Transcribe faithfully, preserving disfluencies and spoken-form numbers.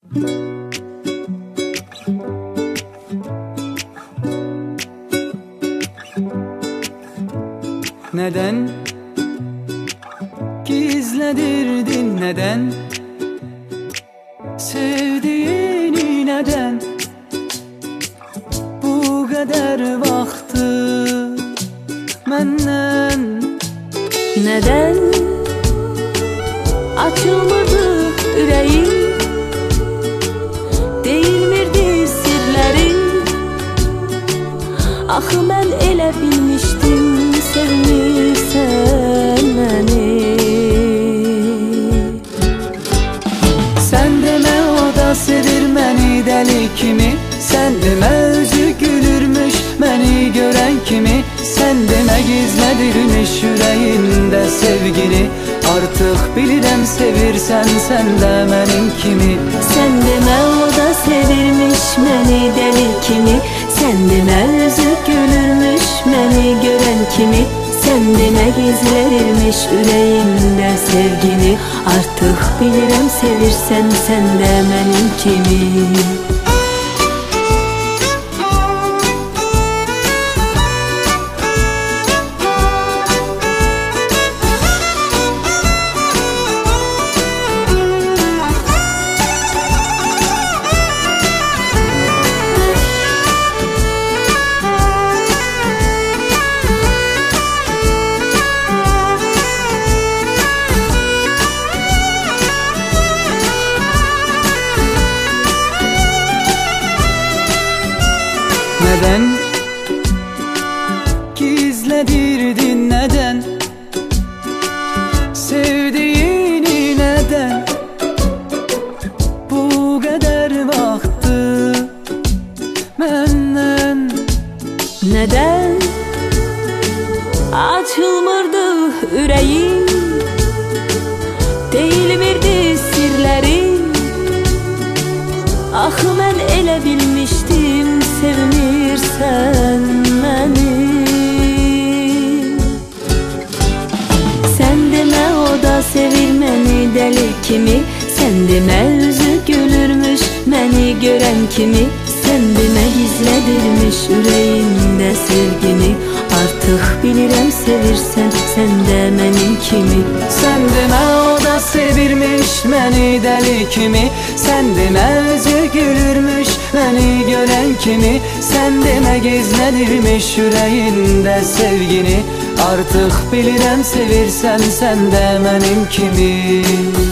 Neden gizledirdin, neden sevdiğini, neden bu kadar vaxtı menden? Neden açılmırdı ürəyim, deyilmirdi sirlərin? Axı mən elə bilmişdim sevmirsən məni. Sən demə o da sevir məni dəli kimi, sən demə özü gülürmüş məni görən kimi, sən demə gizlədirmiş ürəyində sevgini. Artıq bilirəm sevirsən sən də mənim kimi. Sən demə o da sevirmiş məni dəli kimi, sən demə özü gülürmüş məni görən kimi, sən demə gizlərirmiş ürəyində sevgini. Artıq bilirəm sevirsən sən də mənim kimi. Neden gizledirdin, neden sevdiğini, neden bu kadar vaxtı menden? Neden açılmırdı ürəyim, deyilmirdi sirlərin? Axı mən elə bilmişdim sevmirsən məni. Sən demə o da sevir məni dəli kimi, sən demə özü gülürmüş məni görən kimi, sən demə gizlədirmiş ürəyində sevgini. Artıq bilirəm sevirsən sən də mənim kimi. Sən demə o da sevirmiş məni dəli kimi, sən demə özü gülürmüş məni görən kimi, sən demə gizlədirmiş ürəyində sevgini. Artıq bilirəm sevirsən sən də mənim kimi.